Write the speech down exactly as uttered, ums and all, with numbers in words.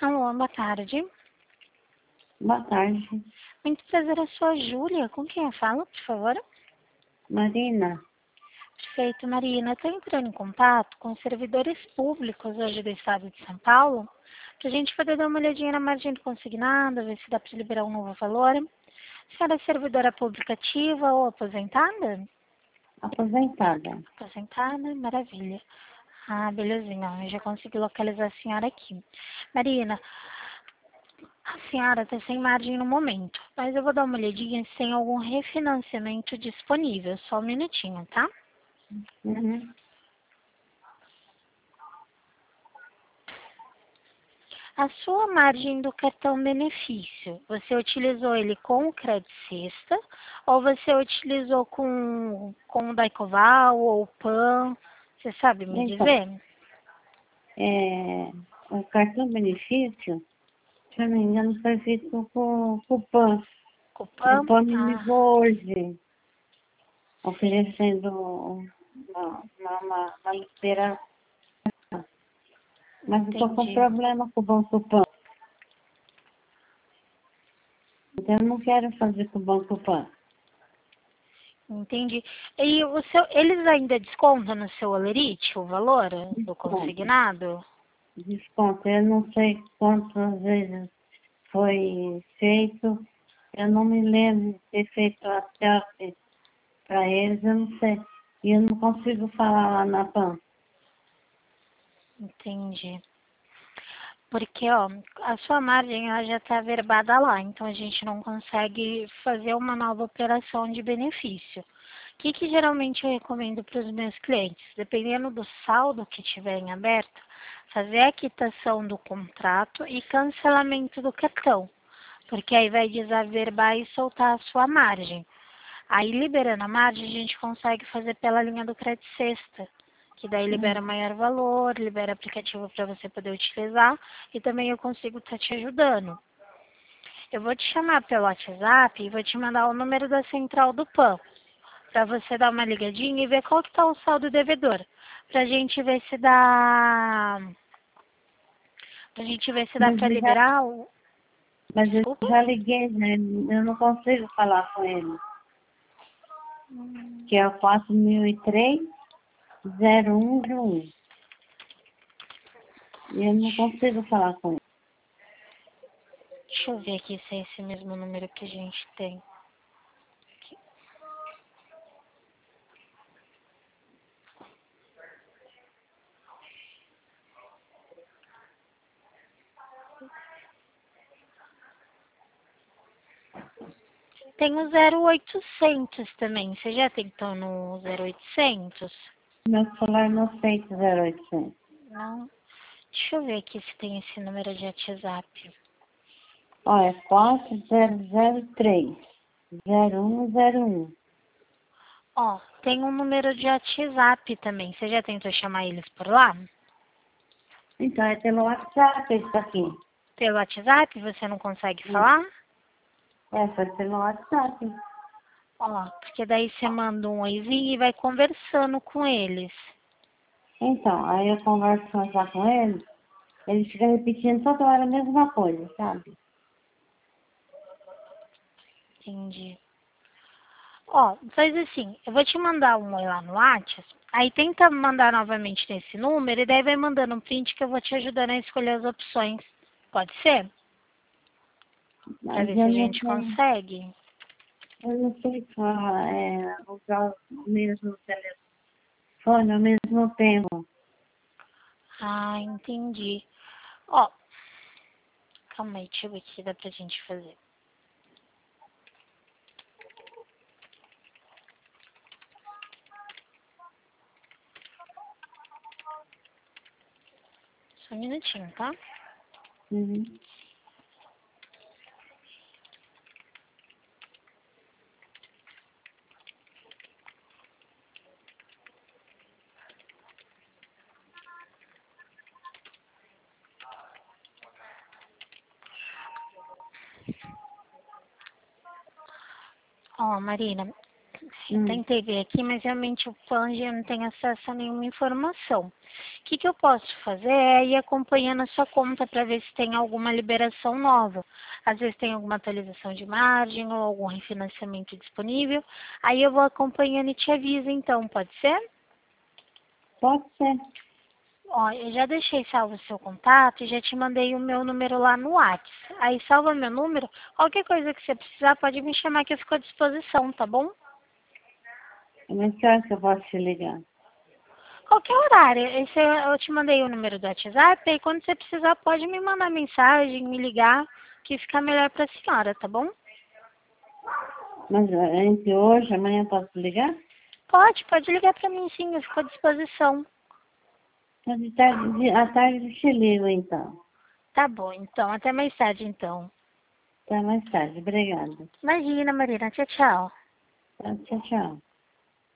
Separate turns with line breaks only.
Alô, boa tarde.
Boa tarde,
Muito prazer, eu sou a Júlia. Com quem eu falo, por favor?
Marina.
Perfeito, Marina. Estou entrando em contato com os servidores públicos hoje do estado de São Paulo, para a gente poder dar uma olhadinha na margem do consignado, ver se dá para liberar um novo valor. A senhora é servidora pública ativa ou aposentada?
Aposentada.
Aposentada, maravilha. Ah, belezinha, eu já consegui localizar a senhora aqui. Marina, a senhora está sem margem no momento, mas eu vou dar uma olhadinha se tem algum refinanciamento disponível. Só um minutinho, tá?
Uhum.
A sua margem do cartão benefício, você utilizou ele com o Credit Sexta ou você utilizou com, com o Daicoval ou o Pan? Você sabe me
Então,
dizer?
é, o cartão benefício, se eu não me engano, foi feito com com o PAN.
Com o
O
Pan?
PAN me
Ah,
ligou hoje, oferecendo uma, uma, uma, uma liberação. Mas eu estou com
entendi.
problema com o Banco PAN. Então, eu não quero fazer com o Banco PAN.
Entendi. E o seu, eles ainda descontam no seu Olerite o valor do
Desconto.
consignado?
Desconto. Eu não sei quantas vezes foi feito. Eu não me lembro de ter feito a selfie para eles, eu não sei. E eu não consigo falar lá na PAN.
Entendi. Porque, ó, a sua margem ela já está verbada lá, então a gente não consegue fazer uma nova operação de benefício. O que, que geralmente eu recomendo para os meus clientes? Dependendo do saldo que tiverem aberto, fazer a quitação do contrato e cancelamento do cartão, porque aí vai desaverbar e soltar a sua margem. Aí, liberando a margem, a gente consegue fazer pela linha do Credit Sexta, que daí libera
Hum.
maior valor, libera aplicativo para você poder utilizar e também eu consigo estar te ajudando. Eu vou te chamar pelo WhatsApp e vou te mandar o número da central do Pan, para você dar uma ligadinha e ver qual que está o saldo devedor, para a gente ver se dá, pra gente ver se dá
Mas
para
eu já,
liberar o...
mas eu
Desculpa?
já liguei, né? Eu não consigo falar com ele. Que é o quatro mil e três, zero um zero um. E eu não consigo falar com ele.
Deixa eu ver aqui se é esse mesmo número que a gente tem. Tem o zero oitocentos também. Você já tentou no zero oitocentos?
Meu celular não aceita zero oitocentos.
Não. Deixa eu ver aqui se tem esse número de WhatsApp.
Ó, é quatro zero zero três, zero um zero um.
Ó, tem um número de WhatsApp também. Você já tentou chamar eles por lá?
Então, é pelo WhatsApp isso aqui.
Pelo WhatsApp você não consegue falar?
É, foi pelo WhatsApp.
Ó, porque daí você manda um oizinho e vai conversando com eles.
Então, aí eu converso já com ele, ele fica repetindo toda hora a mesma coisa, sabe?
Entendi. Ó, faz assim, eu vou te mandar um oi lá no WhatsApp, aí tenta mandar novamente nesse número e daí vai mandando um print que eu vou te ajudando a escolher as opções. Pode ser? Pra
Mas
ver se
eu
a
não
gente
sei,
consegue.
eu não sei falar, é, usar o mesmo telefone ao mesmo tempo.
Ah, entendi. Ó, calma aí, deixa eu ver o que dá pra gente fazer. Só um minutinho, tá?
Uhum.
Ó, Marina,
Hum.
Tentei ver aqui, mas realmente o Plano não tem acesso a nenhuma informação. O que, que eu posso fazer é ir acompanhando a sua conta para ver se tem alguma liberação nova. Às vezes tem alguma atualização de margem ou algum refinanciamento disponível. Aí eu vou acompanhando e te aviso então, pode ser?
Pode ser.
Ó, eu já deixei salvo o seu contato e já te mandei o meu número lá no WhatsApp. Aí salva meu número, qualquer coisa que você precisar pode me chamar que eu fico à disposição, tá bom?
Mas que hora que eu posso te ligar?
Qualquer horário. Esse eu eu te mandei o número do WhatsApp e quando você precisar pode me mandar mensagem, me ligar, que fica melhor pra senhora, tá bom?
Mas eh, entre hoje e amanhã eu posso ligar?
Pode, pode ligar pra mim sim, eu fico à disposição.
Mas de tarde, de, à tarde eu te ligo então.
Tá bom, então, até mais tarde então.
Até mais tarde. Obrigada.
Imagina, Marina, tchau, tchau.
Tá, tchau, tchau.